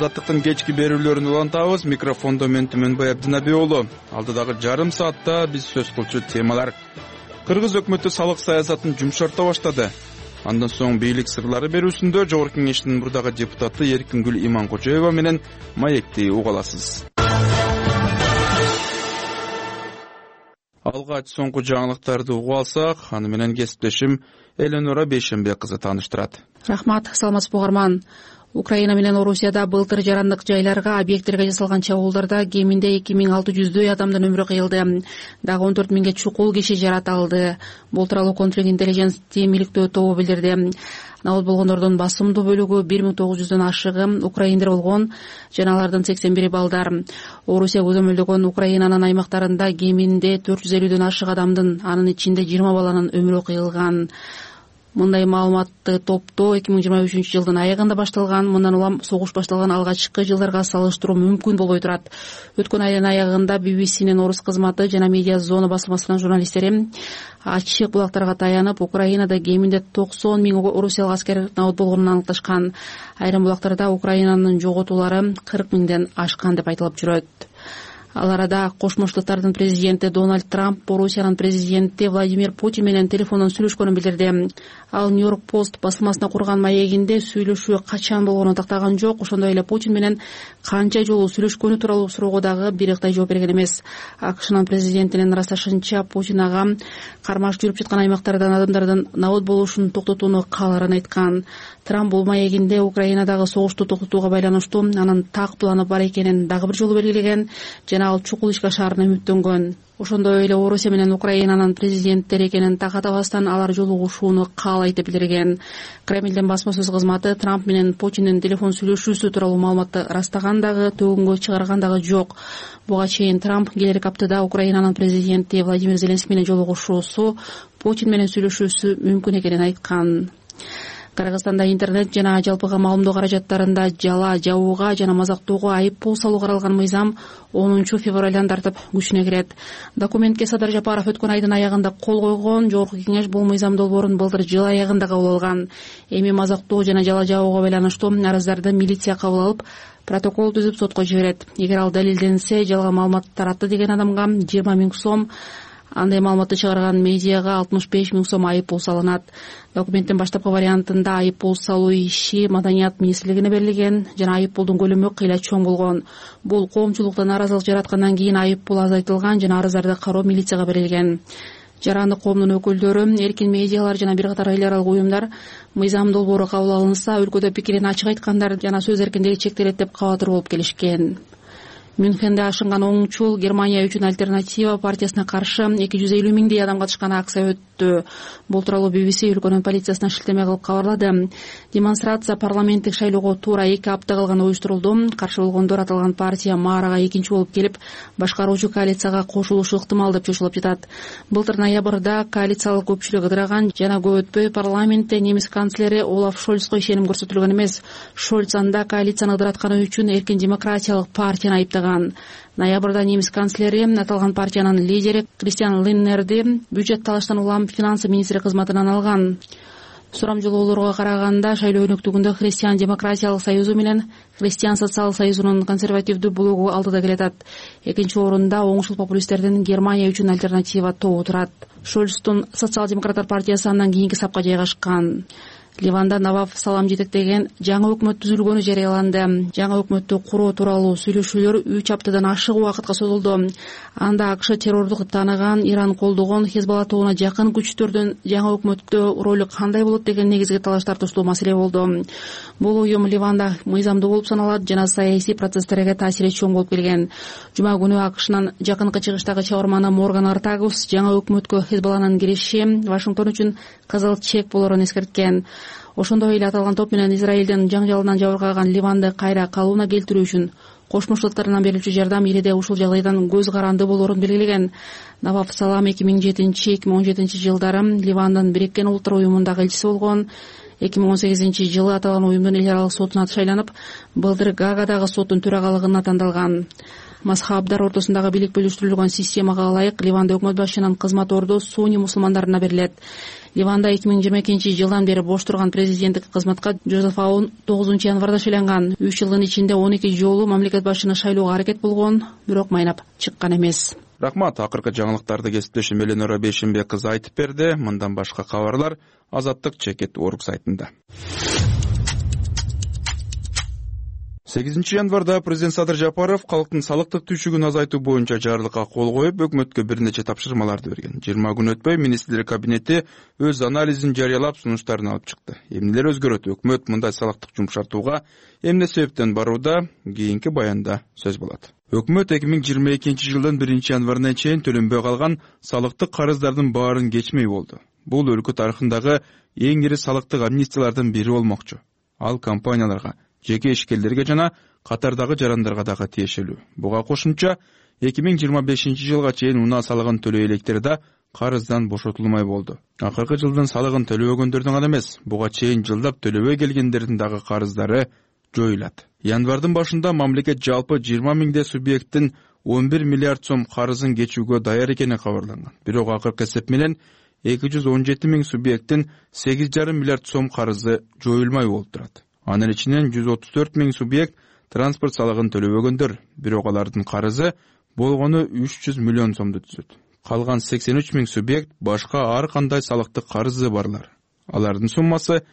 Азаттыктын кечки берүүлөрүн улантабыз. Микрофондо мен Түмөнбай Абдинабий уулу. Алдыдагы жарым саатта биз сөз кылчу темалар: Кыргыз өкмөтү салык саясатын жумшарта баштады. Андан соң бийлик сырлары берүүсүндө Жогорку Кеңештин мурдагы депутаты Эркингүл Иманкожоева менен маекти уга аласыз. Алгач соңку жаңылыктарды угуп алсак, аны менен кесиптешим Эленора Бейшембек кызы тааныштырат. Рахмат, саламатсызбы угарман. Украина менен Орусияда былтыр жарандык жайларга, объекттерге жасалган чабуулдарда кеминде 2600 адамдын өмүрү кыйылды. Дагы 14 миңге чукул киши жаратылды. Бул тууралуу Контринтеллиженс тим иликтөө тобу билдирди. Набат болгондордун басымдуу бөлүгү 1900дөн ашыгы украиндер болгон жана алардын 81 балдар. Орусия көзөмөлдөгөн Украинанын аймактарында кеминде 450дөн ашык адамдын, анын ичинде 20 баланын өмүрү кыйылган. Мындай маалыматты топтоо 2023 жылдын аягында башталган. Мындан улам согуш башталган алгачкы жылдарга салыштыруу мүмкүн болбой турат. Өткөн айдын аягында BBC'нин орус кызматы жана Медиа Зона басылмасынын журналисттери ачык булактарга таянып, Украинада кеминде 90 миң орусиялык аскер набат болгонун аныкташкан. Айрым булактарда Украинанын жоготуулары 40 миңден ашкан деп айтылып жүрөт. Ал арада Кошмо Штаттардын президенти Дональд Трамп Орусиянын президенти Владимир Путин менен телефондон сүйлөшкөнүн билдирди. Ал Нью-Йорк Пост басылмасына курган маегинде сүйлөшүү качан болгонун тактаган жок. Ошондой эле Путин менен канча жолу сүйлөшкөнү тууралуу суроого дагы бириктай жооп берген эмес. АКШнын президентинин ырасташынча, Путин ага кармаш жүрүп жаткан аймактардан адамдардын набат болушун токтотууну кааларын айткан. Трамп бул маегинде Украинадагы согушту токтотууга байланыштуу анын так планы бар экенин дагы бир жолу белгилеген жана ал чукул ишке ашаарына үмүттөнгөн. Ошондой эле Орусия менен Украинанын президенттери экенин такатабастан алар жолугушууну каалайт деп билдирген. Кремлдин басма сөз кызматы Трамп менен Путиндин телефон сүйлөшүүсү тууралуу маалыматты ырастаган дагы, төгүнгө чыгарган дагы жок. Буга чейин Трамп келерки аптада Украинанын президенти Владимир Зеленский менен жолугушуусу, Путин менен сүйлөшүүсү мүмкүн экенин айткан. Кыргызстанда интернет жана жалпыга маалымдоо каражаттарында жала жабууга жана мазактоого айып пул салуу каралган мыйзам 10 февралдан тартып күчүнө кирет. Документке Садар Жапаров өткөн айдын аягында кол койгон. Жогорку Кеңеш бул мыйзам долбоорун былтыр жыл аягында кабыл алган. Эми мазактоо жана жала жабууга байланыштуу арыздарды милиция кабыл алып, протокол түзүп сотко жиберет. Эгер ал далилденсе, жалга маалымат таратты деген адамга 20 миң сом, андай маалыматты чыгарган медиага 65 миң сом айып пул салынат. Документтин баштапкы вариантында айып пул салуу иши Маданият министрлигине берилген жана айып пулдун көлөмү кыйла чоң болгон. Бул коомчулукта нааразылык жараткандан кийин айып пул азайтылган жана арыздарды кароо милицияга берилген. Жарандык коомдун өкүлдөрү, эркин медиалар жана бир катар эл аралык уюмдар мыйзам долбоору кабыл алынса, өлкөдө пикирин ачык айткандар жана сөз эркиндиги чектелет деп кабатыр болуп келишкен. Мюнхенде ашынган оңчул Германия үчүн альтернатива партиясына каршы 250 миңдей адам катышкан акция өттү. Бул тууралуу BBC өлкөнүн полициясына шилтеме кылып кабарлады. Демонстрация парламенттик шайлоого туура 2 апта калганда уюштурулду. Каршы болгондор аталган партия маарага экинчи болуп келип, башкаруучу коалицияга кошулушу ыктымал деп чочулуп жатат. Былтыр ноябрда коалициялык көпчүлүк ыдыраган жана көп өтпөй парламентте немис канцлери Олаф Шольцко ишеним көрсөтүлгөн эмес. Шольц анда коалицияны ыдыратканы үчүн эркин демократиялык партияны айыптаган. Ноябрда немис канцлери аталган партиянын лидери Кристиан Линнерди бюджет талаштан улам финансы министри кызматынан алган. Сурамжылоолорго караганда шайлоо өнөктүгүндө Христиан демократиялык союзу менен Христиан социалдык союзунун консервативдүү блогу алдыда келет. Экинчи орунда оңшул популисттердин Германия үчүн альтернатива тобу турат. Шольцтун социал-демократтар партиясы андан кийинки сапка жайгашкан. Ливанда Наваф Салам жетектеген жаңы өкмөт түзүлгөнү жарыяланды. Жаңы өкмөттү куруу тууралуу сүйлөшүүлөр 3 аптадан ашык убакытка созулду. Анда АКШ террордук тааныган, Иран колдогон Хезболла тобуна жакын күчтөрдүн жаңы өкмөттө ролу кандай болот деген негизги талаш тартыштуу маселе болду. Бул уюм Ливанда мыйзамдуу болуп саналат жана саясий процесстерге таасири чоң болуп келген. Жума күнү АКШнын жакынкы чыгыштагы чыгарманы Морган Артагус жаңы өкмөткө Хезболланын кириши Вашингтон үчүн кызыл чек болорун эскерткен. Ошондой эле аталган топ менен Израилдин жаңжалынан жабыркаган Ливанды кайра калууна келтирүү үчүн Кошмо Штаттарынан берилчү жардам ириде ушул жагдайдан көз каранды болорун белгилеген. Наваф Салам 2007-2017 жылдары Ливандын Бириккен Улуттар уюмундагы элчиси болгон. 2018 жылы аталган уюмдун эл аралык сотуна шайланып, былтыр Гаагадагы соттун төрагалыгына тандалган. мазхабдар ортосундагы бийлик бөлүштүрүлгөн системага ылайык Ливанда өкмөт башчынын кызмат орду сунни мусулмандарына берилет. Ливанда 2022 жылдан бери бош турган президенттик кызматка Жозеф Аун 9 январда шайланган. 3 жылдын ичинде 12 жолу мамлекет башчыны шайлоого аракет болгон, бирок майнап чыккан эмес. Рахмат. Акыркы жаңылыктарды кесиптешим Эленора Бейшенбек кызы айтып берди. Мындан башка кабарлар Азаттык чекит орг сайтында. 8 январда президент Садыр Жапаров калктын салыктык түшүгүн азайтуу боюнча жарлыкка кол коюп, өкмөткө бир нече тапшырмаларды берген. 20 күн өтпөй министрлер кабинети өз анализин жарыялап, сунуштарын алып чыкты. Эмнелер өзгөрөт? Өкмөт мындай салыктык жумшартууга эмне себептен барууда? Кийинки баянда сөз болот. Өкмөт 2022 жылдын 1 январына чейин төлөнбөй калган салыктык карыздардын баарын кечмей болду. Бул өлкө тарыхындагы эң ири салыктык амнистиялардын бири болмокчу. Ал компанияларга, жеке ишкерлерге жана катардагы жарандарга дагы тиешелүү. Буга кошумча 2025 жылга чейин унаа салыгын төлөй электер да карыздан бошотулмай болду. Акыркы жылдын салыгын төлөбөгөндөрдүн гана эмес, буга чейин жылдап төлөбөй келгендердин дагы карыздары жоюлат. Январдын башында мамлекет жалпы 20 миңдей субъекттин 11 миллиард сом карызын кечүүгө даяр экени кабарланган. Бирок акыркы эсеп менен 217 миң субъекттин 8,5 миллиард сом карызы жоюлмай болуп турат. Анын ичинен 134 миң субъект транспорт салыгын төлөбөгөндөр, бирок алардын карызы болгону 300 миллион сомду түзөт. Калган 83 миң субъект башка ар кандай салыктык карызы барлар. Алардын суммасы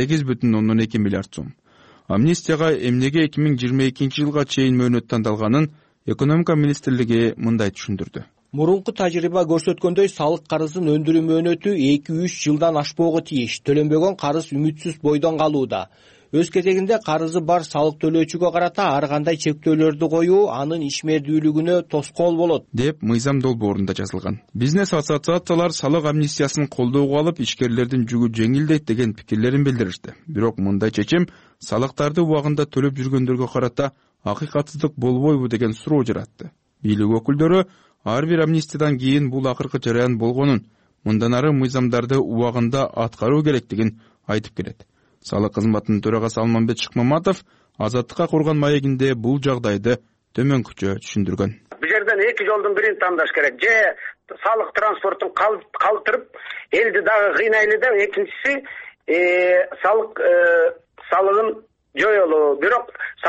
8,2 миллиард сом. Амнистияга эмнеге 2022 жылга чейин мөөнөт тандалганын экономика министрлиги мындай түшүндүрдү. Мурунку тажрыйба көрсөткөндөй, салык карызын өндүрүү мөөнөтү 2-3 жылдан ашпоого тийиш. Төлөнбөгөн карыз үмүтсүз бойдон калууда. Өз кезегинде карызы бар салык төлөөчүгө карата ар кандай чектөөлөрдү коюу анын ишмердүүлүгүнө тоскоол болот, деп мыйзам долбоорунда жазылган. Бизнес ассоциациялар салык амнистиясын колдоого алып, ишкерлердин жүгү жеңилдейт деген пикирлерин билдиришти. Бирок мындай чечим салыктарды убагында төлөп жүргөндөргө карата акыйкатсыздык болбойбу деген суроо жаратты. Бийлик өкүлдөрү ар бир амнистиядан кийин бул акыркы жараян болгонун, мындан ары мыйзамдарды убагында аткаруу керектигин айтып келет. Салык кызматынын төрагасы Алмамбет Шыкмаматов Азаттыкка курган маегинде бул жагдайды төмөнкүчө түшүндүргөн. Бул жерден эки жолдун бирин тандаш керек. Же салык транспортун калтырып, элди дагы кыйнайлы да, экинчиси салыгын жоюлуу. Бирок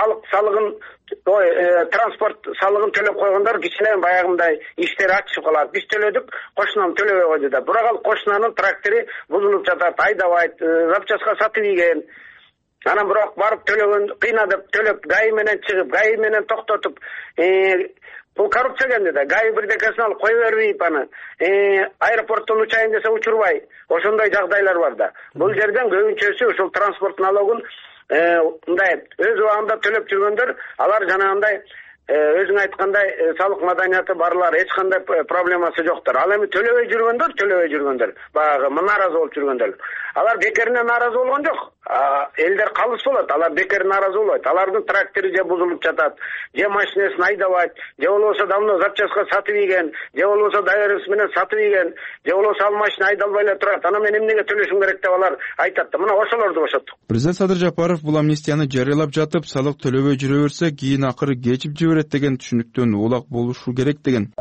транспорт салыгын төлөп койгондор кичине баягындай иштери ачышып калат. Биз төлөдүк, кошунам төлөбөй койду да. Бирок ал кошунанын трактору бузулуп жатат, айдабайт, запчастка сатып ийген. Анан бирок барып төлөгөн, кыйнадып төлөп, ГАИ менен чыгып, ГАИ менен токтотуп, бул коррупция экен да. ГАИ бирдекесин алып кое бербейт аны. Аэропорттон учайын десе учурбай. Ошондой жагдайлар бар да. Бул жерден көбүнчөсү ушул транспорт налогун мындай өз убагында төлөп жүргөндөр, алар жанагындай өзүң айткандай салык маданияты барлар, эч кандай проблемасы жоктор. Ал эми төлөбөй жүргөндөр, баягы нааразы болуп жүргөндөр. Алар бекерине нааразы болгон жок. Элдер калыс болот, алар бекер нааразы болбойт. Алардын трактору же бузулуп жатат, же машинесин айдабайт, же болбосо давно запчастка сатып ийген, же болбосо доверенность менен сатып ийген, же болбосо ал машина айдалбай эле турат. Ана мен эмнеге төлөшүм керек деп алар айтат да. Мына ошолорду бошоттук. Президент Садыр Жапаров бул амнистияны жарыялап жатып, салык төлөбөй жүрө берсе, кийин акыры кечип жиберет деген түшүнүктөн улак болушу керек деген.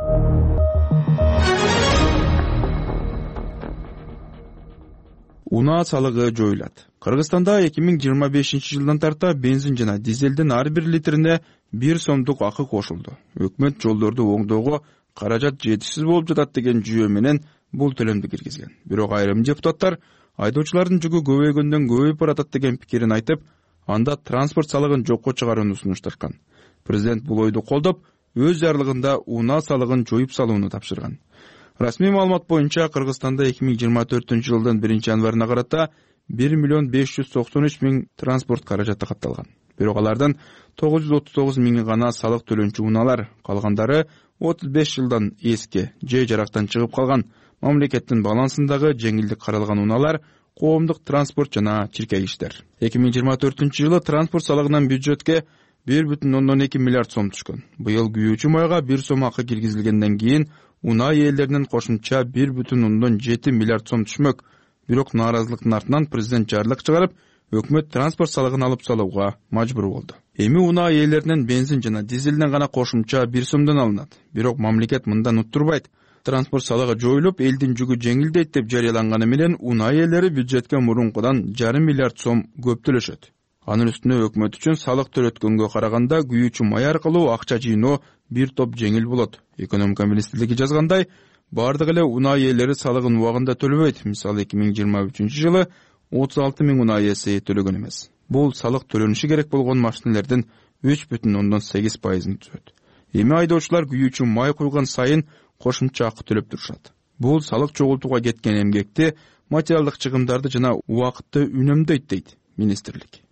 Унаа салыгы жоюлат. Кыргызстанда 2025 жылдан тарта бензин жана дизелдин ар бир литрине 1 сомдук акы кошулду. Өкмөт жолдорду оңдоого каражат жетишсиз болуп жатат деген жүйө менен бул төлөмдү киргизген. Бирок айрым депутаттар айдоочулардын жүгү көбөйгөндөн көбөйүп баратат деген пикирин айтып, анда транспорт салыгын жокко чыгарууну сунушташкан. Президент бул ойду колдоп, өз жарлыгында унаа салыгын жоюп салууну тапшырган. Расмий маалымат боюнча Кыргызстанда 2024 жылдын 1 январына карата 1 миллион 593 миң транспорт каражаты катталган. Бирок алардан 939 миңи гана салык төлөнчү унаалар, калгандары 35 жылдан эски, же жарактан чыгып калган, мамлекеттин балансындагы жеңилдик каралган унаалар, коомдук транспорт жана чиркей иштер. 2024 жылы транспорт салыгынан бюджетке 1,2 миллиард сом түшкөн. Быйыл күйүүчү майга 1 сом акы киргизилгенден кийин унаа ээлеринен кошумча 1,7 миллиард сом түшмөк. Бирок нааразылыктын артынан президент жарлык чыгарып, өкмөт транспорт салыгын алып салууга мажбур болду. Эми унаа ээлеринен бензин жана дизелден гана кошумча 1 сомдон алынат. Бирок мамлекет мындан уттурбайт. Транспорт салыгы жоюлуп, элдин жүгү жеңилдейт деп жарыяланганы менен унаа ээлери бюджетке мурункудан 1,5 миллиард сом көп төлөшөт. Анын үстүнө өкмөт үчүн салык төлөткөнгө караганда күйүүчү май аркылуу акча жыйноо бир топ жеңил болот. Экономика министрлиги жазгандай, бардык эле унаа ээлери салыгын убагында төлөбөйт. Мисалы 2023-жылы 36 миң унаа ээси төлөгөн эмес. Бул салык төлөнүшү керек болгон машинелердин 3,8%-ын түзөт. Эми айдоочулар күйүүчү май куйган сайын кошумча акы төлөп турушат. Бул салык чогултууга кеткен эмгекти, материалдык чыгымдарды жана убакытты үнөмдөйт дейт министрлик.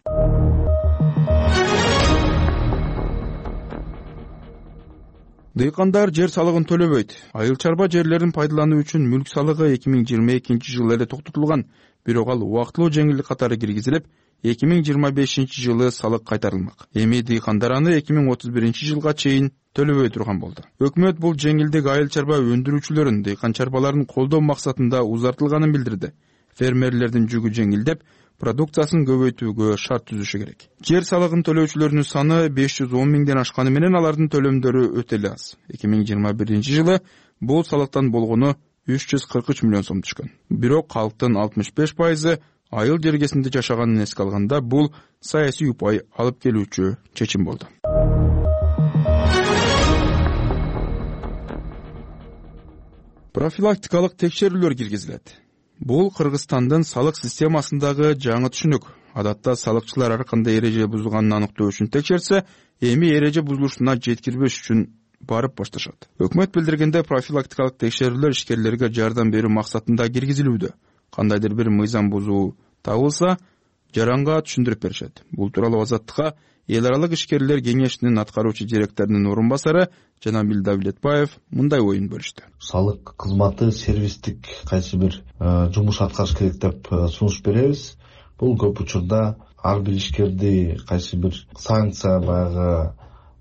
Дыйкандар жер салыгын төлөбөйт. Айыл чарба жерлерин пайдалануу үчүн мүлк салыгы 2022-жылы эле токтотулган, бирок ал убактылуу жеңилдик катары киргизилип, 2025-жылы салык кайтарылмак. Эми дыйкандар аны 2031-жылга чейин төлөбөй турган болду. Өкмөт бул жеңилдик айыл чарба өндүрүүчүлөрүн, дыйкан чарбаларын колдоо максатында узартылганын билдирди. Фермерлердин жүгү жеңилдеп, продукциясын көбөйтүүгө шарт түзүшү керек. Жер салыгын төлөөчүлөрдүн саны 510 миңден ашканы менен алардын төлөмдөрү өтө эле аз. 2021-жылы бул салыктан болгону 343 миллион сом түшкөн. Бирок калктын 65%-ы айыл жергесинде жашаганын эске алганда бул саясий упай алып келүүчү чечим болду. Профилактикалык текшерүүлөр киргизилет. Бул Кыргызстандын салык системасындагы жаңы түшүнүк. Адатта салыкчылар ар кандай эреже бузулганын аныктоо үчүн текшерсе, эми эреже бузулушуна жеткирбеш үчүн барып башташат. Өкмөт билдиргенде профилактикалык текшерүүлөр ишкерлерге жардам берүү максатында киргизилүүдө. Кандайдыр бир мыйзам бузуу табылса, жаранга түшүндүрүп беришет. Бул тууралуу Азаттыкка эл аралык ишкерлер кеңешинин аткаруучу директорунун орун басары Жанабил Давлетбаев мындай оюн бөлүштү. Салык кызматы сервистик кайсы бир жумуш аткарыш керек деп сунуш беребиз. Бул көп учурда ар бир ишкерди кайсы бир санкция, баягы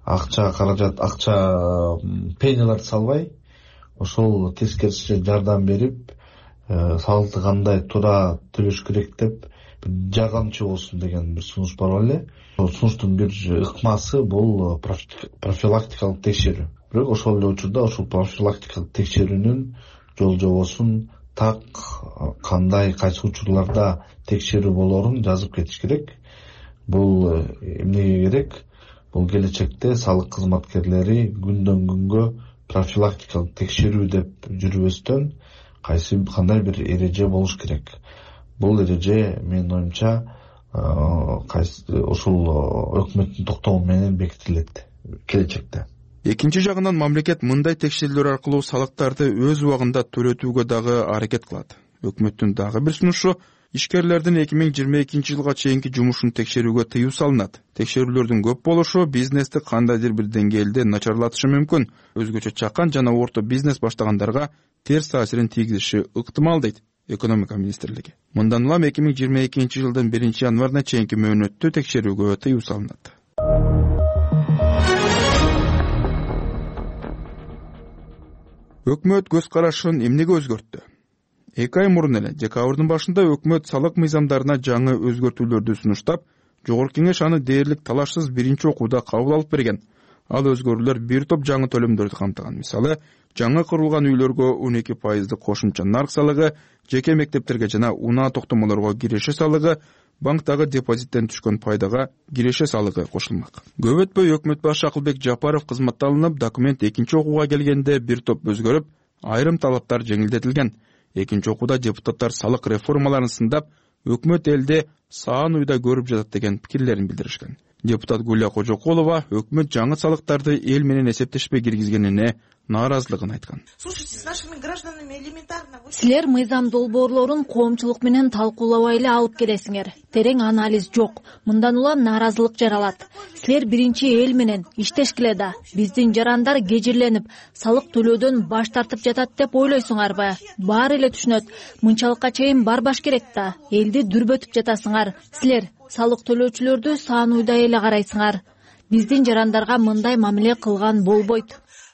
акча пеняларды салбай, ошол тескерисинче жардам берип, салыкты кандай туура төлөш керек деп жардамчы болсун деген бир сунуш бар эле. Сунуштун бир ыкмасы бул профилактикалык текшерүү. Бирок ошол эле учурда ошол профилактикалык текшерүүнүн жол жобосун так кандай кайсы учурларда текшерүү болорун жазып кетиш керек. Бул эмнеге керек? Бул келечекте салык кызматкерлери күндөн күнгө профилактикалык текшерүү деп жүрбөстөн кандай бир эреже болуш керек. Бул эреже менин оюмча ошол өкмөттүн токтому менен бекитилет келечекте. Экинчи жагынан мамлекет мындай текшерүүлөр аркылуу салыктарды өз убагында төлөтүүгө дагы аракет кылат. Өкмөттүн дагы бир сунушу ишкерлердин 2022-жылга чейинки жумушун текшерүүгө тыюу салынат. Текшерүүлөрдүн көп болушу бизнести кандайдыр бир деңгээлде начарлатышы мүмкүн. Өзгөчө чакан жана орто бизнес баштагандарга терс таасирин тийгизиши ыктымал дейт экономика министрлиги. Мындан улам 2022-жылдын 1-январына чейинки мөөнөттү текшерүүгө тыюу салынат. Өкмөт көз карашын эмнеге өзгөрттү? 2 ай мурун эле декабрдын башында өкмөт салык мыйзамдарына жаңы өзгөртүүлөрдү сунуштап, Жогорку Кеңеш аны дээрлик талашсыз биринчи окууда кабыл алып берген. Ал өзгөрүүлөр бир топ жаңы төлөмдөрдү камтыган. Мисалы, жаңы курулган үйлөргө 12% кошумча нарк салыгы, жеке мектептерге жана унаа токтомолорго киреше салыгы, банктагы депозиттен түшкөн пайдага киреше салыгы кошулмак. Көп өтпөй өкмөт башы Акылбек Жапаров кызматта алынып, документ экинчи окууга келгенде бир топ өзгөрүп, айрым талаптар жеңилдетилген. Экинчи окууда депутаттар салык реформаларын сындап, өкмөт элде саан уйда көрүп жатат деген пикирлерин билдиришкен. Депутат Гүлия Кожокулова өкмөт жаңы салыктарды эл менен эсептешпей киргизгенине нааразылыгын айткан. Слушайте, с нашими гражданами элементарно. Силер мыйзам долбоорлорун коомчулук менен талкуулабай эле алып келесиңер. Терең анализ жок. Мындан улам нааразылык жаралат. Силер биринчи эл менен иштешкиле да. Биздин жарандар кежирленип, салык төлөөдөн баш тартып жатат деп ойлойсуңарбы? Баары эле түшүнөт. Мынчалыкка чейин барбаш керек да. Элди дүрбөтүп жатасыңар. Силер салык төлөөчүлөрдү саан уйдай эле карайсыңар. Биздин жарандарга мындай мамиле кылган болбойт.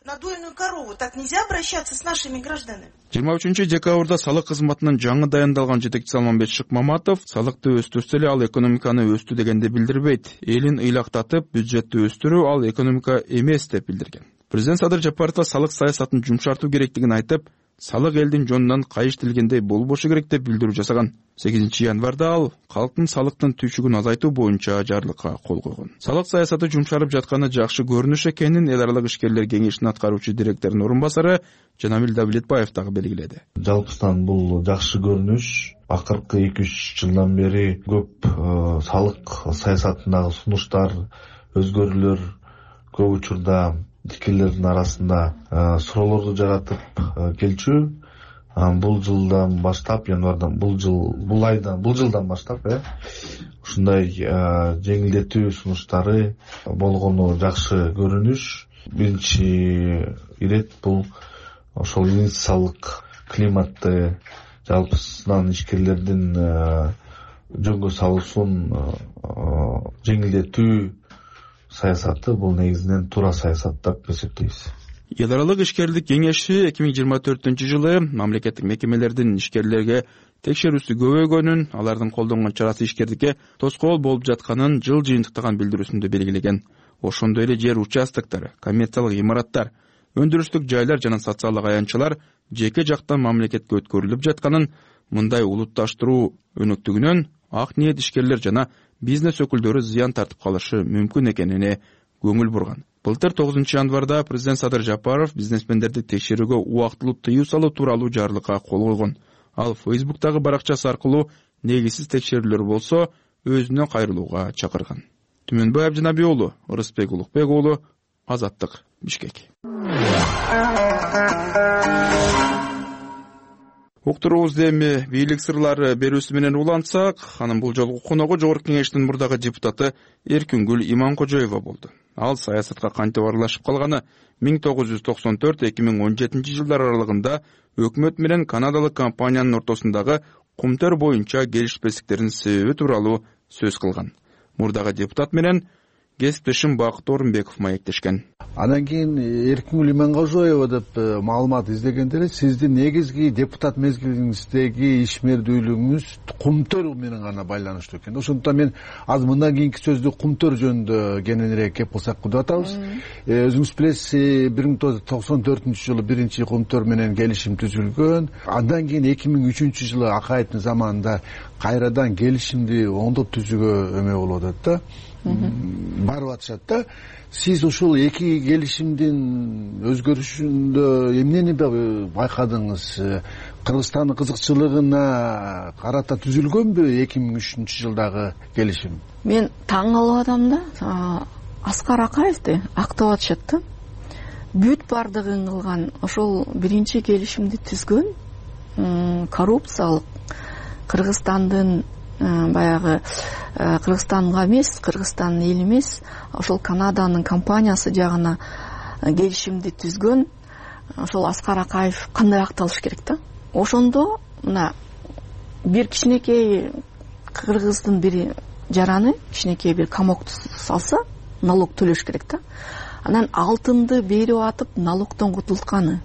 на дойную корову. Так нельзя обращаться с нашими гражданами. 23 декабрда салык кызматынан жаңы даярдалган жетекчи Салманбет Шыкмаматов салыкты өстүрсө эле ал экономиканы өстү дегенди билдирбейт. Элин ыйлактатып, бюджетти өстүрүү ал экономика эмес деп билдирген. Президент Садыр Жапаров салык саясатын жумшартуу керектигин айтып, салык элдин жонунан кайыштилгендей болбошу керек деп билдирүү жасаган. 8 январда ал калктын салыктын түйшүгүн азайтуу боюнча жарлыкка кол койгон. Салык саясаты жумшарып жатканы жакшы көрүнүш экенин эл аралык ишкерлер кеңешинин аткаруучу директорунун орун басары Жанамил Давлетбаев дагы белгиледи. Жалпысынан бул жакшы көрүнүш. Акыркы 2-3 жылдан бери көп салык саясатындагы сунуштар, өзгөрүүлөр көп учурда ишкерлердин арасында суроолорду жаратып келчү. Бул жылдан баштап, январдан бул жылдан баштап ушундай жеңилдетүү сунуштары болгону жакшы көрүнүш. Биринчи ирет бул ошол инвестициялык климатты жалпысынан ишкерлердин жөнгө салуусун жеңилдетүү саясаты бул негизинен туура саясат деп эсептейбиз. Эл аралык ишкерлик кеңеши 2024-жылы мамлекеттик мекемелердин ишкерлерге текшерүүсү көбөйгөнүн, алардын колдонгон чарасы ишкердикке тоскоол болуп жатканын жыл жыйынтыктаган билдирүүсүндө белгилеген. Ошондой эле жер участоктор, коммерциялык имараттар, өндүрүштүк жайлар жана социалдык аянтчалар жеке жактан мамлекетке өткөрүлүп жатканын, мындай улутташтыруу өнөктүгүнөн ак ниет ишкерлер жана бизнес өкүлдөрү зыян тартып калышы мүмкүн экенине көңүл бурган. Былтыр 9 январда президент Садыр Жапаров бизнесмендерди текшерүүгө убактылуу тыюу салуу тууралуу жарлыкка кол койгон. Ал Facebook'тагы баракчасы аркылуу негизсиз текшерүүлөр болсо өзүнө кайрылууга чакырган. Түмөнбай Абдинабий уулу, Ырысбек Улукбек уулу, Азаттык, Бишкек. Уктуруубузду эми бийлик сырлары берүүсү менен улантсак, анын бул жолку коногу Жогорку Кеңештин мурдагы депутаты Эркингүл Иманкожоева болду. Ал саясатка кантип аралашып калганы 1994-2017 жылдар аралыгында өкмөт менен канадалык компаниянын ортосундагы кумтөр боюнча келишпестиктердин себеби тууралуу сөз кылган. Мурдагы депутат менен кесиптешим Бакыт Орунбеков маектешкен. Андан кийин Эркингүл Иманкожоева деп маалымат издегенде сиздин негизги депутат мезгилиңиздеги ишмердүүлүгүңүз кумтөр менен гана байланыштуу экен. Ошондуктан мен азыр мындан кийинки сөздү кумтөр жөнүндө кененирээк кеп кылсак деп атабыз. Өзүңүз билесиз, 1994-жылы биринчи кумтөр менен келишим түзүлгөн. Андан кийин 2003-жылы Акаевдин заманында кайрадан келишимди оңдоп түзүүгө өмө болуп атат да. Барып атышат да. Сиз ушул эки келишимдин өзгөрүшүндө эмнени байкадыңыз? Кыргызстандын кызыкчылыгына карата түзүлгөнбү 2003 жылдагы келишим? Мен таң калып атам да. Аскар Акаевди актап атышат да. Бүт бардыгын кылган ошол биринчи келишимди түзгөн коррупциялык Кыргызстандын баягы Кыргызстанга эмес, Кыргызстандын эли эмес, ошол Канаданын компаниясы жагына келишимди түзгөн ошол Аскар Акаев кандай акталыш керек да? Ошондо мына бир кичинекей кыргыздын бир жараны, кичинекей бир камокту салса, налог төлөш керек да. Анан алтынды берип атып, налогдон кутултканы.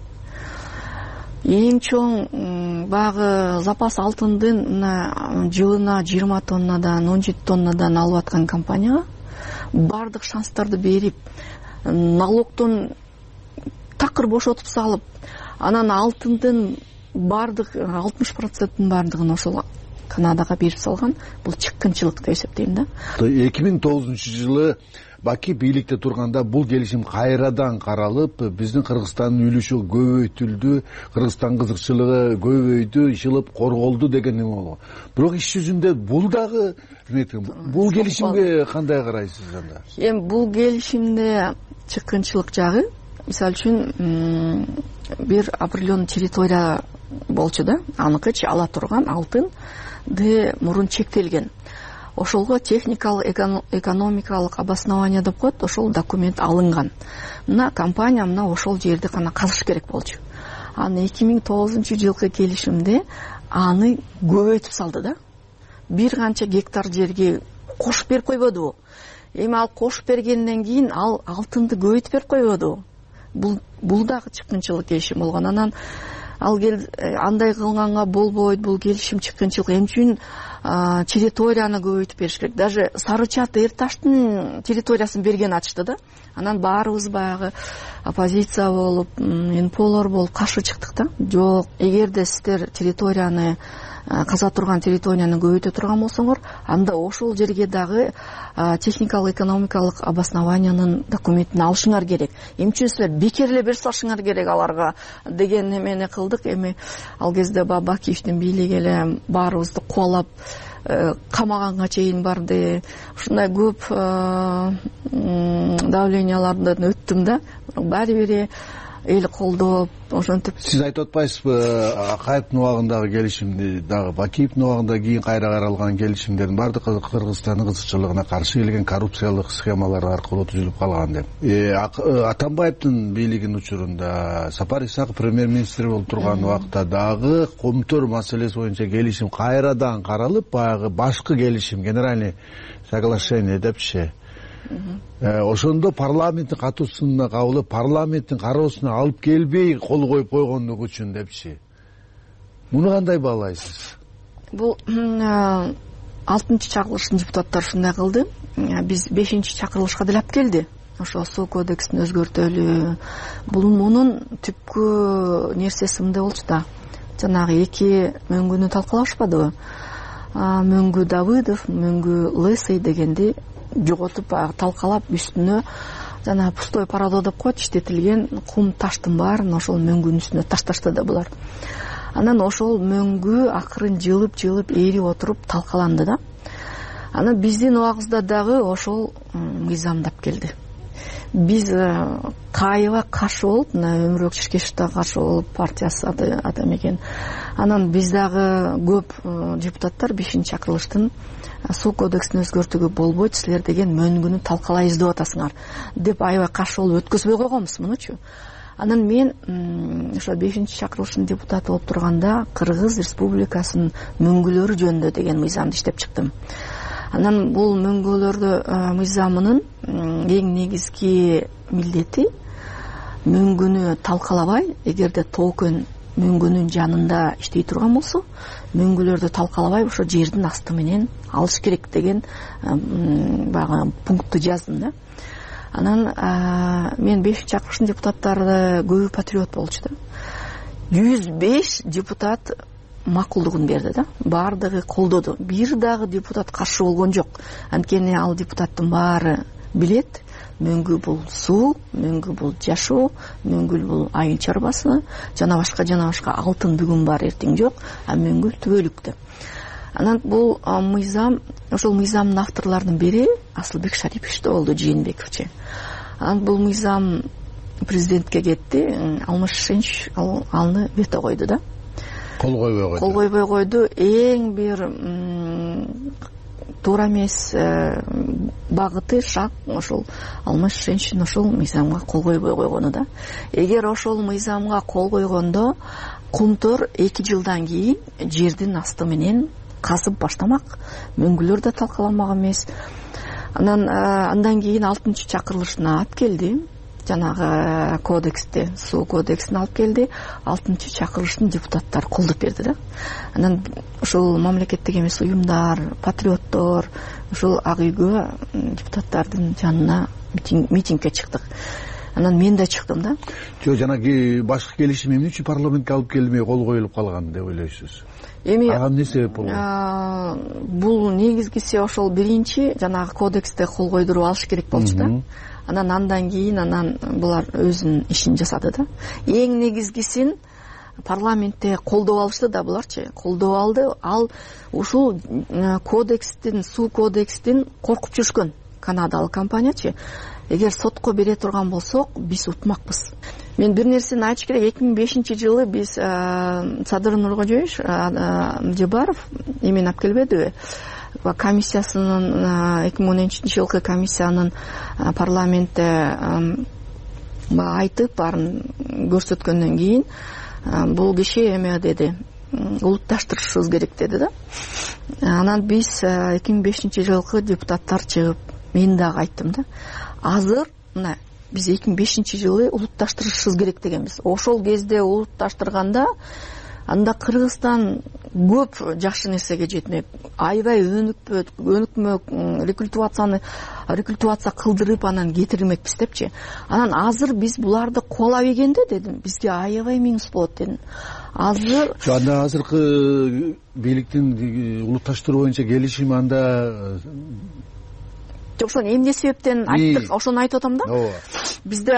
Эң чоң багы запас алтындын жылына 20 тоннадан, 17 тоннадан алып аткан компанияга бардык шанстарды берип, налогдон такыр бошотуп салып, анан алтындын бардык 60%-ын бардыгын ошол Канадага берип салган. Бул чыккынчылык деп эсептейм да. 2009-жылы Баки бийликте турганда бул келишим кайрадан каралып, биздин Кыргызстандын үлүшү көбөйтүлдү, Кыргызстан кызыкчылыгы көбөйдү, ишилип корголду деген эме болду. Бирок иш жүзүндө бул дагы бул келишимге кандай карайсыз анда? Эми бул келишимде чыккынчылык жагы, мисалы үчүн бир определенный территория болчу да, аныкычы ала турган алтынды мурун чектелген. Ошолго техникалык экономикалык обоснование деп коет, ошол документ алынган. Мына компания мына ошол жерди гана казыш керек болчу. Аны 2009-жылкы келишимде аны көбөйтүп салды да. Бир канча гектар жерге кошуп берип койбодубу? Эми ал кошуп бергенден кийин ал алтынды көбөйтүп берип койбодубу? бул дагы чыккынчылык келишим болгон. Анан андай кылганга болбойт, бул келишим чыккынчылык. Эмне үчүн территорияны көбөйтүп бериш керек? Даже Сары Чат Эр Таштын территориясын берген атышты да. Анан баарыбыз баягы оппозиция болуп, НПОлор болуп каршы чыктык да. Жок, эгерде сиздер территорияны каза турган территорияны көбөйтө турган болсоңор, анда ошол жерге дагы техникалык экономикалык обоснованиянын документин алышыңар керек. Эмне үчүн силер бекер эле бере салышыңар керек аларга деген эмени кылдык. Эми ал кезде Бакиевдин бийлиги эле баарыбызды кубалап камаганга чейин барды. Ушундай көп давлениялардан өттүм да. Баары бири эл колдоп, ошентип. Сиз айтып атпайсызбы, Акаевдин убагындагы келишимди дагы Бакиевдин убагында кийин кайра каралган келишимдердин баардыгы Кыргызстандын кызыкчылыгына каршы келген коррупциялык схемалар аркылуу түзүлүп калган деп. Атамбаевдин бийлигинин учурунда Сапар Исаков премьер-министр болуп турган убакта дагы Комтөр маселеси боюнча келишим кайрадан каралып, баягы башкы келишим, генеральный соглашение депчи. Ошондо парламенттин катуусуна кабыл, парламенттин кароосуна алып келбей кол коюп койгондугу үчүн депчи. Муну кандай баалайсыз? Бул 6-чы чакырылыштын депутаттары ушундай кылды. Биз 5-чи чакырылышка делеп келди. Ошо суу кодексин өзгөртөлү. Мунун түпкү нерсеси мындай болчу да. Жанагы эки мөңгүнү талкалашпадыбы? Мөңгү Давыдов, мөңгү Лысый дегенди жоготуп талкалап үстүнө жана пустой парадо деп коет, иштетилген кум таштын баарын ошол мөңгүнүн үстүнө ташташты да булар. Анан ошол мөңгү акырын жылып ээрип отуруп талкаланды да. Анан биздин убагыбызда дагы ошол мыйзамдап келди. Биз Каева каршы болуп, Өмүрбек Шишкешевге каршы болуп, партиясы адам экен. Анан биз дагы көп депутаттар 5-чи чакырылыштын суу кодексин өзгөртүүгө болбойт, силер деген мөңгүнү талкалайбыз деп атасыңар деп аябай каршы болуп өткөзбөй койгонбуз мунучу. Анан мен ошо 5-чи чакырылыштын депутаты болуп турганда Кыргыз Республикасынын мөңгүлөрү жөнүндө деген мыйзамды иштеп чыктым. Анан бул мөңгүлөрдү мыйзамынын эң негизги милдети мөңгүнү талкалабай, эгерде тоокөн мөңгүнүн жанында иштей турган болсо, мөңгүлөрдү талкалабай ошо жердин асты менен алыш керек деген баягы пунктты жаздым да. Анан мен 5-чи чакырылыштын депутаттары көбү патриот болчу да. 105 депутат макулдугун берди да. Баардыгы колдоду. Бир дагы депутат каршы болгон жок. Анткени ал депутаттын баары билет, мөңгү бул суу, мөңгү бул жашоо, мөңгү бул айыл чарбасы, жана башка алтын бүгүн бар, эртең жок, а мөңгү түбөлүктү. Анан бул мыйзам, ошол мыйзамдын авторлорунун бири Асылбек Шарипович болду, Жээнбекович. Анан бул мыйзам президентке кетти, Алмаз Шишенч аны вето койду да. Кол койбой койду. Эң бир туура эмес багыты шак ошол Алмаз Шишенчтин ошол мыйзамга кол койбой койгону да. Эгер ошол мыйзамга кол койгондо Комтөр 2 жылдан кийин жердин асты менен казып баштамак, мөңгүлөр да талкаланмак эмес. Андан кийин 6-чы чакырылышына алып келди. Жанагы кодексти, суу кодексин алып келди. 6-чы чакырылыштын депутаттары колдоп берди да. Анан ошол мамлекеттик эмес уюмдар, патриоттор ошол ак үйгө депутаттардын жанына митингге чыктык. Анан мен да чыктым да. Жок, жанагы башкы келишим эмне үчүн парламентке алып келмей кол коюлуп калган деп ойлойсуз? Эми ага эмне себеп болгон? Бул негизгиси ошол биринчи жанагы кодексте кол койдуруп алыш керек болчу да. Андан кийин булар өзүнүн ишин жасады да. Эң негизгисин парламентте колдоп алышты да буларчы. Колдоп алды. Ал ушул кодекстин, суу кодекстин коркуп жүрүшкөн канадалык компаниячы. Эгер сотко бере турган болсок, биз утмакпыз. Мен бир нерсени айтыш керек. 2005-жылы биз Садыр Нуркожоевич Жебаров эмен алып келбедиби? Комиссиясынын 2013-жылкы комиссиянын парламентте айтып барын көрсөткөндөн кийин бул киши эме деди, улутташтырышыбыз керек деди да. Анан биз 2005-жылкы депутаттар чыгып, мен дагы айттым да. Азыр мына биз 2005-жылы улутташтырышыбыз керек дегенбиз. Ошол кезде улутташтырганда анда Кыргызстан көп жакшы нерсеге жетмек, аябай өнүкмөк, рекультивация кылдырып анан кетирмекпиз депчи. Анан азыр биз буларды кубалап ийгенде дедим, бизге аябай минус болот дедим. Азыр анда азыркы бийликтин улутташтыруу боюнча келишими анда жок, ошону эмне себептен айттык, ошону айтып атам да. Бизде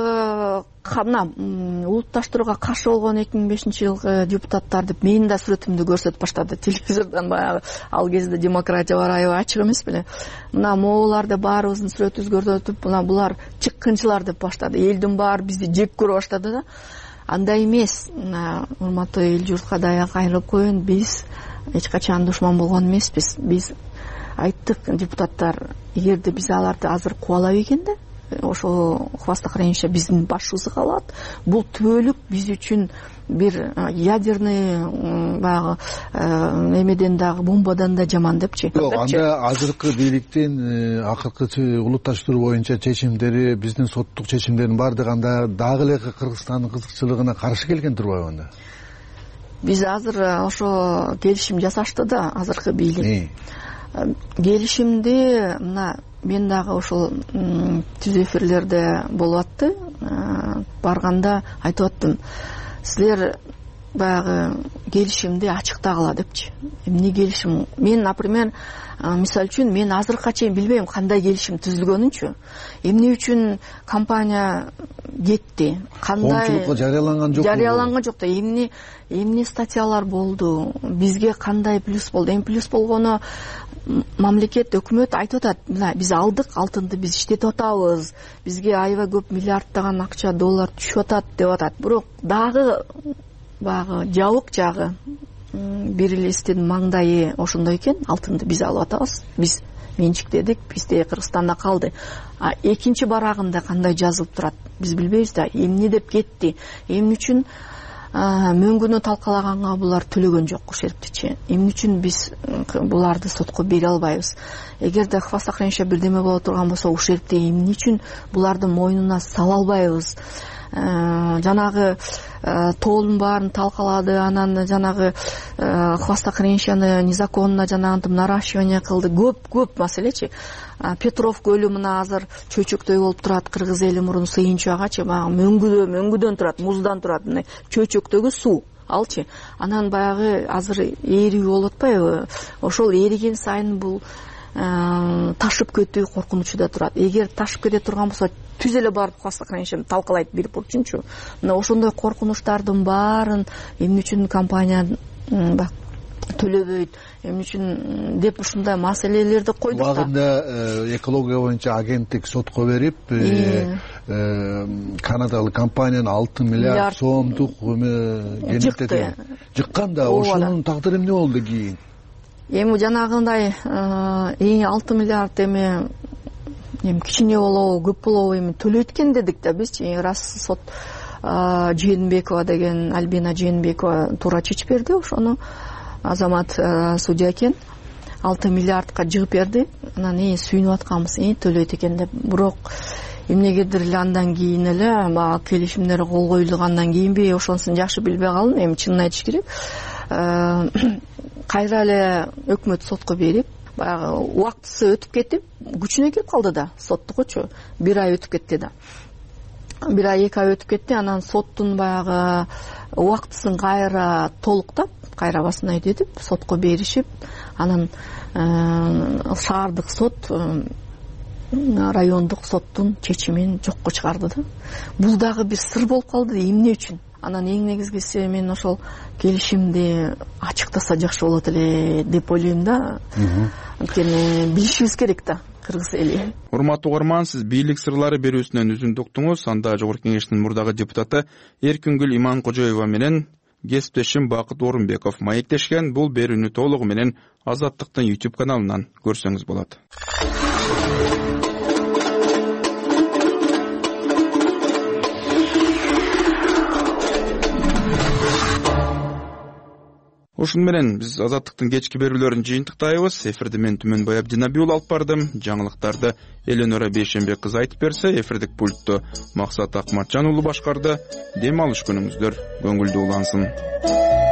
мына улутташтырууга каршы болгон 2005-жылкы депутаттар деп менин да сүрөтүмдү көрсөтүп баштады телевизордон. Баягы ал кезде демократия бар, аябай ачык эмес беле. Мына могуларды баарыбыздын сүрөтүбүздү көрсөтүп, мына булар чыккынчылар деп баштады. Элдин баары бизди жек көрө баштады да. Андай эмес. Урматтуу эл журтка даяр кайрылып коеюн, биз эч качан душман болгон эмеспиз. Биз айттык, депутаттар, эгерде биз аларды азыр кубалап ийгенде, ошо Хвастахранилище биздин башыбызды калат. Бул түбөлүк биз үчүн бир ядерный баягы эмеден дагы, бомбадан да жаман депчи. Анда азыркы бийликтин акыркы улутташтыруу боюнча чечимдери, биздин соттук чечимдердин баардыгы анда дагы эле Кыргызстандын кызыкчылыгына каршы келген турбайбы анда? Биз азыр ошо келишим жасашты да, азыркы бийлик. Келишимди мына мен дагы ошол түз эфирлерде болуп атты. Барганда айтып аттым, силер баягы келишимди ачыктагыла депчи. Эмне келишим? Мен, например, мисалы үчүн мен азыркыга чейин билбейм кандай келишим түзүлгөнүнчү. Эмне үчүн компания кетти? Кандай коомчулукка жарыяланган жок? Жарыяланган жок да. Эмне статьялар болду? Бизге кандай плюс болду? Эң плюс болгону мамлекет, өкмөт айтып атат, мына биз алдык алтынды, биз иштетип атабыз, бизге аябай көп миллиарддаган акча, доллар түшүп атат деп атат. Бирок дагы баягы жабык жагы бир элестин маңдайы ошондой экен, алтынды биз алып атабыз, биз менчиктедик, бизде Кыргызстанда калды. Экинчи барагында кандай жазылып турат, биз билбейбиз да, эмне деп кетти, эмне үчүн мөңгүнү талкалаганга булар төлөгөн жок ушерптичи. Эмне үчүн биз буларды сотко бере албайбыз? Эгерде Хвастахранилище бирдеме боло турган болсо, ушерпти эмне үчүн булардын мойнуна сала албайбыз? Жанагы тоолдун баарын талкалады, анан жанагы Хвастахранилищени незаконно жанагынтип наращивание кылды. Көп маселечи. Петров көлү мына азыр чөчөктөй болуп турат, кыргыз эли мурун сыйынчагачы мөңгүдөн турат, муздан турат, мына чөчөктөгү суу алчы. Анан баягы азыр ээрүү болуп атпайбы? Ошол эриген сайын бул ташып кетүү коркунучу турат. Эгер ташып кете турган болсо, түз эле барып Хвастахранилищени талкалайт бир бурчунчу. Мына ошондой коркунучтардын баарын эмне үчүн компания төлөбөйт, эмне үчүн деп ушундай маселелерди койдук да. Убагында экология боюнча агенттик сотко берип, канадалык компаниянын 6 миллиард сомдук жыккан да, ошонун тагдыры эмне болду кийин? Эми жанагындай 6 миллиард эми кичине болобу, көп болобу эми төлөйт экен дедик да бизчи. Раз сот Жээнбекова деген, Альбина Жээнбекова туура чечип берди, ошону азамат судья экен, 6 миллиардка жыгып берди. Анан сүйүнүп атканбыз, төлөйт экен деп. Бирок эмнегедир эле андан кийин эле баягы келишимдер кол коюлгандан кийинби, ошонусун жакшы билбей калдым. Эми чынын айтыш керек, кайра эле өкмөт сотко берип, баягы убактысы өтүп кетип, күчүнө кирип калды да, соттугучу. 1 ай өтүп кетти да. 1 ай 2 ай өтүп кетти. Анан соттун баягы убактысын кайра толуктап, кайра басына өтүп, сотко беришип, анан шаардык сот райондук соттун чечимин жокко чыгарды да. Бул дагы бир сыр болуп калды, эмне үчүн? Анан эң негизгиси мен ошол келишимди ачыктаса жакшы болот эле деп ойлойм да. Анткени билишибиз керек да, кыргыз эли. Урматтуу угарман, сиз бийлик сырлары берүүсүнөн үзүндү уктуңуз. Анда Жогорку Кеңештин мурдагы депутаты Эркингүл Иманкожоева менен кесиптешим Бакыт Орунбеков маектешкен. Бул берүүнү толугу менен Азаттыктын YouTube каналынан көрсөңүз болот. Ушун менен биз Азаттыктын кечки берүүлөрүн жыйынтыктайбыз. Эфирди мен Түмөнбай Абдинабий уулу алып бардым. Жаңылыктарды Эленора Бейшенбек кызы айтып берсе, эфирдик пультту Максат Акматжан уулу башкарды. Дем алыш күнүңүздөр көңүлдүү улансын.